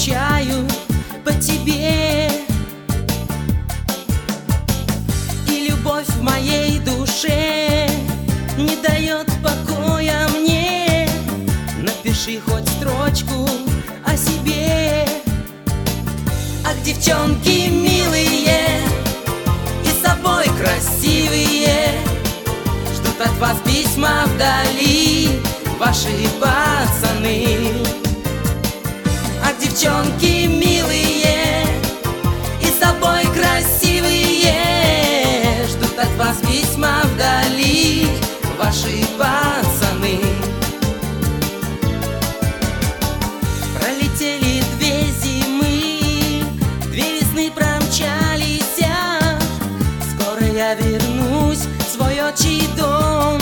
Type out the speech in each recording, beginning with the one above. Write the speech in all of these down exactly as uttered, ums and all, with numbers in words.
скучаю по тебе, и любовь в моей душе не дает покоя мне. Напиши хоть строчку о себе. Ах, девчонки милые и собой красивые, ждут от вас письма вдали ваши пацаны. Ах, девчонки милые и собой красивые, ждут от вас письма вдали ваши пацаны. Пролетели две зимы, две весны промчались, скоро я вернусь в свой отчий дом.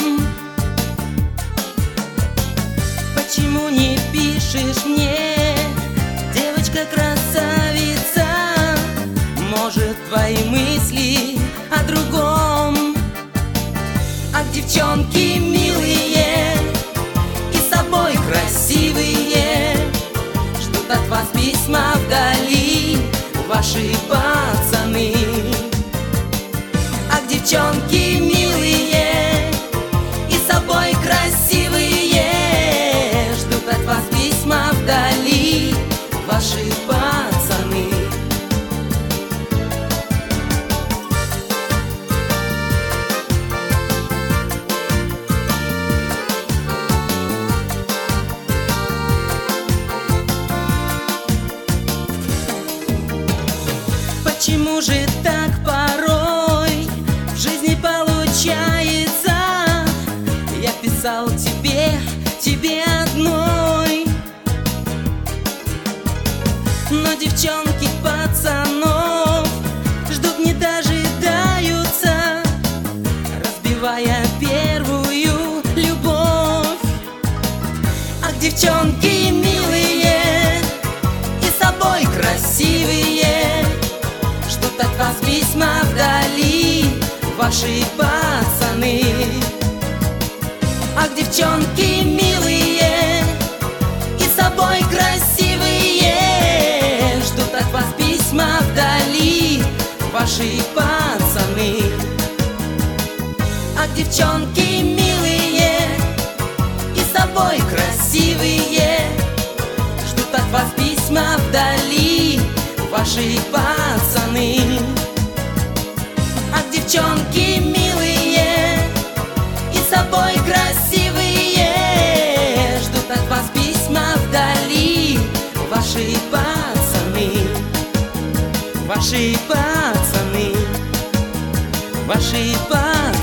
Почему не пишешь мне, девочка-красавица? Может, твои мысли о другом? Ах, девчонки милые и собой красивые, ждут от вас письма вдали ваши пацаны. Ах, девчонки милые и собой красивые, ждут от вас письма вдали ваши пацаны. Почему же так порой в жизни получается? Я писал тебе, тебе одной, но девчонки пацанов ждут, не дожидаются, разбивая первую любовь. Ах, девчонки милые и собой красивые, ждут от вас письма вдали ваши пацаны. Ах, девчонки милые и собой красивые, ждут от вас письма вдали ваши пацаны. Ах, девчонки милые и собой красивые, ждут от вас письма вдали ваши пацаны. Ах, девчонки милые и собой красивые, ждут от вас письма вдали ваши пацаны. Ваши пацаны, ваши пацаны.